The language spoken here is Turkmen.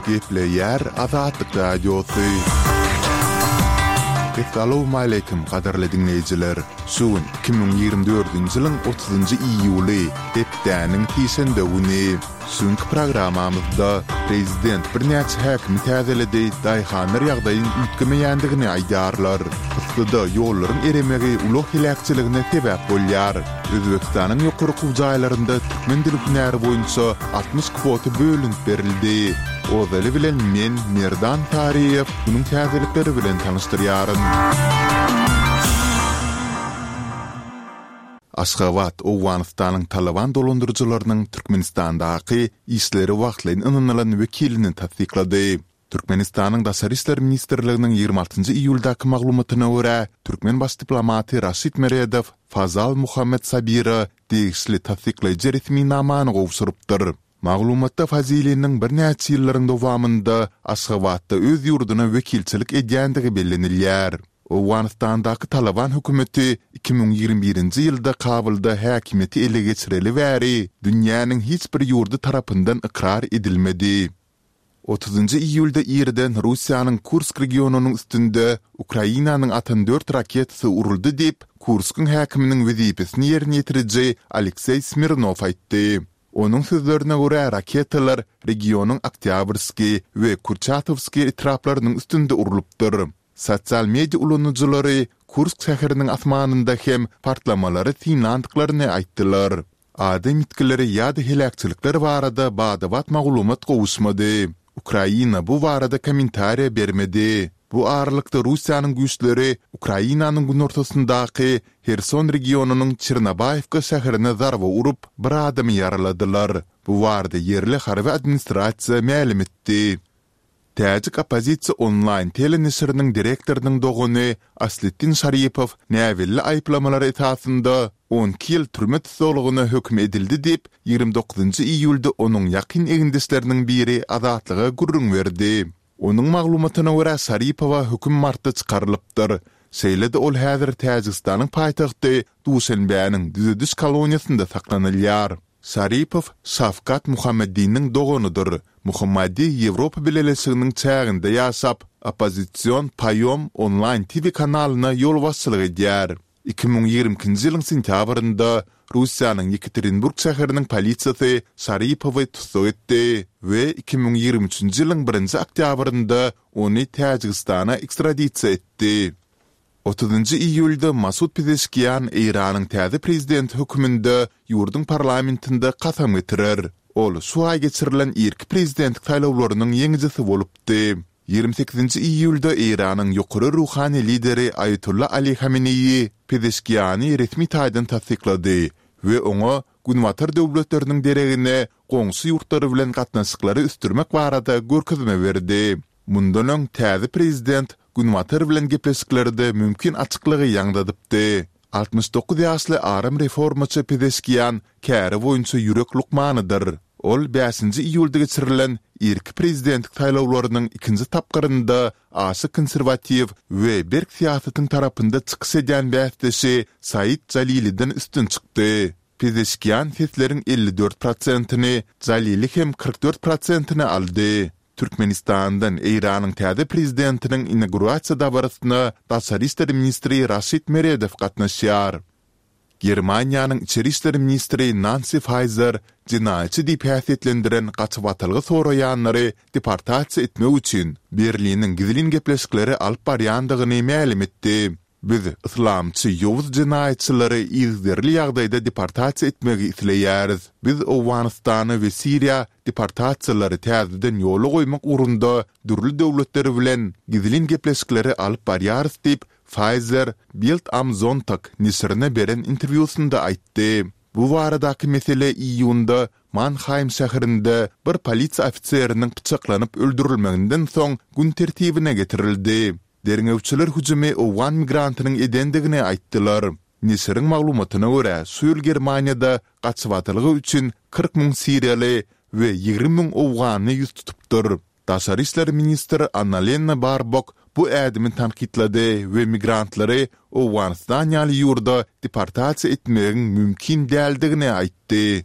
Gepleyer Azatlyk Radiosu. Assalamu alaykum qadarly dinleyijiler. Şuun 2024-nji ýylyň 30-njy iýuly hepdäniň tiýşende güni. Şuňky programamyzda prezident birnäçe häkim täzeledi daýhanyr ýagdaýyň ütgemeýändigini aýdarlar. Gysgyda ýollaryň eremegi ulug hilakçylygyna sebäp bolýar. Özbekistanyň ýokary jaýlarynda türkmen dilleri boýunça 60 kwota bölünip berildi. Ozaly bilen men Merdan Tariýew bunyň täzelikleri bilen tanystyryaryn. Aşgabat Owganystanyň Taliban dolandyrjylarynyň Türkmenistandaky işleri wagtlaryň ynanylan wekilini tasdiklady. Türkmenistanyň Daşary işler ministrliginiň 26-njy iýuldaky maglumatyna görä, Türkmen baş diplomaty Raşid Meredow Fazal Muhammed Sabira degişli tasdiklaýjy resmi namany gowşurypdyr. Maglumatda Fazili'nin bir näçe ýyllaryň dowamında Aşgabatda öz ýurduna wekilçilik edýändigi bellenilýär. Owganystandaky Taliban hökümeti 2021-nji ýylda Kabulda häkimeti ele geçireli bäri dünýäniň hiç bir ýurdy tarapyndan ikrar edilmedi. 30-njy iýulda ýerden Russiýanyň Kursk regionunyň üstünde Ukrainanyň 64 raketysy uruldy diýip Kursk'yň häkiminiň wezipesini ýerine ýetiriji Aleksey Smirnov aýtdy. Onun sözlerine göre raketalar regionun Oktyabrski ve Kurchatovski etraflarının üstünde urulupdyr. Sosial media ulanyjylary Kursk şäheriniň asmanynda hem partlamalary tinlandyklaryny aýtdylar. Adam itkileri ýa-da helakçylyklar barada badabat maglumat gowuşmady. Ukraina bu barada kommentariýa bermedi. Bu aralykda Russiýanyň güýçleri Ukrainanyň günortasyndaky Herson regionunyň Çernobayevka şäherine zarba urup bir adamy yaraladylar. Bu barada yerli harby administrasiýa ma'lum etdi. Täjik opozisiýa online teleneşriniň direktorynyň dogany Aslettin Şaripow näwelli aýplamalary etasynda 12 ýyl türme tutulugyna hökm edildi diýip 29-njy iýulda onuň ýakyn egindeşleriniň biri azatlyga gurrun berdi. Onun maglumatyna görä Şaripowa hökm martda çykarylypdyr. Şeýle-de ol häzir Täjikistanyň paýtagty Duşanbeýanyň düzediş koloniýasynda saklanylýar. Şaripow Şafkat Muhammediniň doganydyr. Muhammedi Ýewropa Birleşiginiň çäginde ýaşap, opozisiýon Payom online TV kanalyna ýol başçylyk edýär. 2022-nji ýylyň sentýabrynda Russiýanyň Yekaterinburg şäheriniň polisiýasy Şaripowy tutsak etdi we 2023-nji ýylyň 1-nji oktýabrynda ony Täjikistana ekstradisiýa etdi. 30-njy iýulda Masud Pezeshkian Iranyň täze prezident höküminde ýurduň parlamentinde kasam getirer. Ol şu ay geçirilen ilk prezidentlik taýlawlarynyň ýeňijisi bolupdy. 28-nji iýulda Iranyň ýokary ruhany lideri Ayatollah Ali Khamenei Pezeshkiany resmi taýdan tasdiklady we oňa Günwatar döwletleriniň deregine goňşy ýurtlary bilen gatnaşyklary üstürmek barada görkezme berdi. Mundan öň täze prezident Günwatar bilen gepleşiklerinde mümkin açyklygy ýaňdadypdy. 69 ýaşly aram reformaçy Pezeshkian käri boýunça ýürek lukmanydyr. Ol 5-nji iýulda geçirilen ilk prezidentlik taýlawlarynyň 2-nji tapgyrynda aşy konserwatiw we berk siýasatyň tarapynda çykyş edýän bäsdeşi Said Jalili'den üstün çykdy. Pezeshkian sesleriň 54%-ni, Jalili hem 44%-ni aldy. Türkmenistandan Iranyň täze prezidentiniň inaugurasiýa dabarysyna Daşary işler ministri Raşid Meredow gatnaşýar. Germaniýanyň içeri işler ministri Nancy Faeser jinaýatçy diýip häsiýetlendiren gaçyp atylgy soraýanlary deportasiýa etmek üçin Berliniň gizlin gepleşikleri alyp barýandygyny ma'lum etdi. Biz islamçy ýowuz jinaýatçylary izlerli ýagdaýda deportasiýa etmegi isleýäris. Biz Owganystany we Siriýa deportasiýalary täzeden ýola goýmak urunda dürli döwletleri bilen gizlin gepleşikleri alyp barýarys diýip Pfizer Bild am Sonntag nisrine beren interwýusynda aýtdy. Bu baradaky mesele iýunda Mannheim şäherinde bir polisiýa ofisieriniň pyçaklanyp öldürilmeginden soň gün tertibine getirildi. Derňewçiler hüjümi Owgan migrantynyň edendigini aýtdylar. Nisriň maglumatyna görä, Suýul Germaniýada gaçybatlygy üçin 40 000 Siriýaly we 20 000 Owgany ýüz tutupdyr. Daşary işler ministri Annalena Baerbock bu ädimi tanqidlady we migrantlary Owganystan ýaly ýurda deportasiýa etmegiň mümkin däldigini aýtdy.